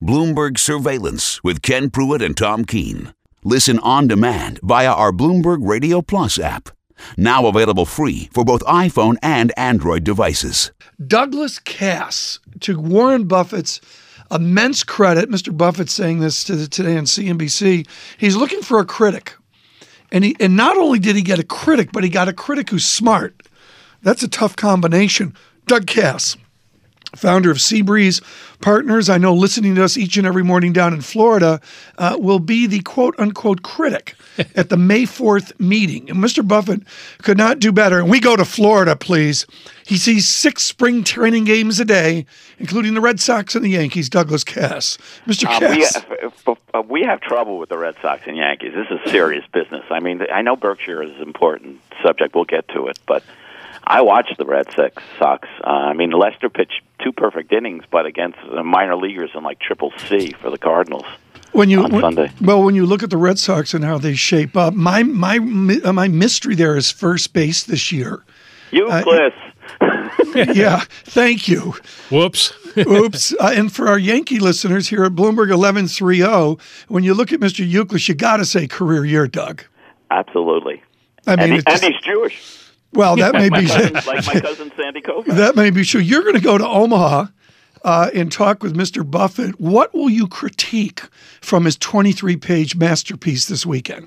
Bloomberg Surveillance with Ken Pruitt and Tom Keene. Listen on demand via our Bloomberg Radio Plus app. Now available free for both iPhone and Android devices. Douglas Cass, to Warren Buffett's immense credit, Mr. Buffett saying this today on CNBC, he's looking for a critic. And not only did he get a critic, but he got a critic who's smart. That's a tough combination. Doug Cass, founder of Seabreeze Partners, I know listening to us each and every morning down in Florida, will be the quote-unquote critic at the May 4th meeting. And Mr. Buffett could not do better. And we go to Florida, please. He sees 6 spring training games a day, including the Red Sox and the Yankees. Douglas Cass. Mr. Cass. We have trouble with the Red Sox and Yankees. This is serious business. I mean, I know Berkshire is an important subject. We'll get to it. But I watched the Red Sox. I mean, Lester pitched 2 perfect innings, but against the minor leaguers in like Triple C for the Cardinals on Sunday. Well, when you look at the Red Sox and how they shape up, my mystery there is first base this year. Euclid. Yeah, thank you. Whoops. Oops. And for our Yankee listeners here at Bloomberg 1130, when you look at Mr. Euclid, you got to say career year, Doug. Absolutely. I mean, and he's Jewish. Well, that may be like my cousin Sandy Koufax. That may be true. You're going to go to Omaha and talk with Mr. Buffett. What will you critique from his 23-page masterpiece this weekend?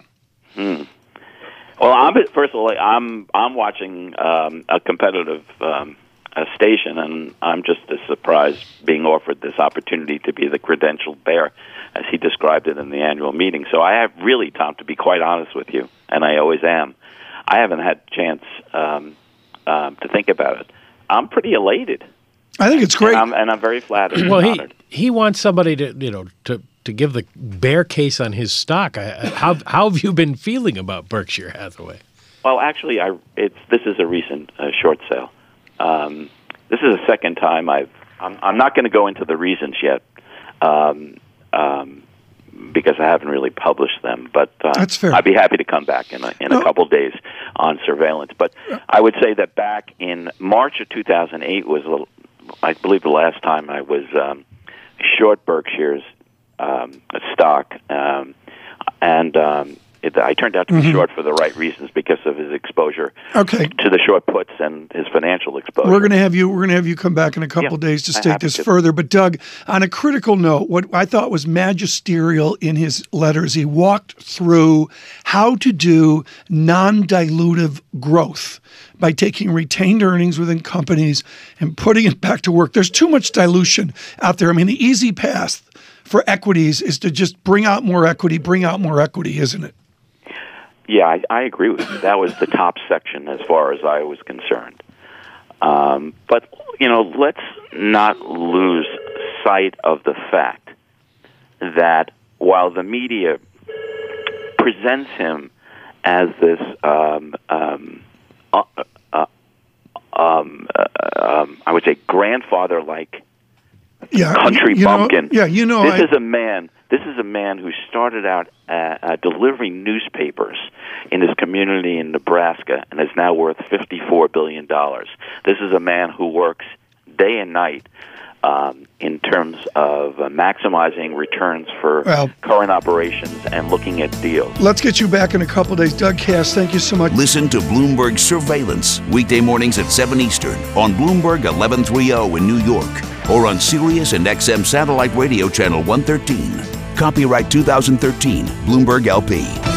Well, first of all, I'm watching a competitive station, and I'm just as surprised being offered this opportunity to be the credentialed bear, as he described it in the annual meeting. So I have really, Tom, to be quite honest with you, and I always am, I haven't had a chance to think about it. I'm pretty elated. I think it's great, and I'm very flattered. Well, and honored. he wants somebody to give the bear case on his stock. How have you been feeling about Berkshire Hathaway? Well, actually, this is a recent short sale. This is the second time I'm not going to go into the reasons yet, because I haven't really published them. But that's fair. I'd be happy to come back in a couple days on surveillance. But I would say that back in March of 2008 was, I believe, the last time I was short Berkshire's stock, and I turned out to be short for the right reasons because of his exposure to the short puts and his financial exposure. We're going to have you come back in a couple days to state this further. But Doug, on a critical note, what I thought was magisterial in his letters, he walked through how to do non-dilutive growth by taking retained earnings within companies and putting it back to work. There's too much dilution out there. I mean, the easy path for equities is to just bring out more equity, isn't it? Yeah, I agree with you. That was the top section as far as I was concerned. But, let's not lose sight of the fact that while the media presents him as this I would say grandfather-like country bumpkin. This is a man who started out delivering newspapers in his community in Nebraska and is now worth $54 billion. This is a man who works day and night in terms of maximizing returns for current operations and looking at deals. Let's get you back in a couple of days. Doug Cass, thank you so much. Listen to Bloomberg Surveillance weekday mornings at 7 Eastern on Bloomberg 1130 in New York or on Sirius and XM Satellite Radio Channel 113. Copyright 2013, Bloomberg LP.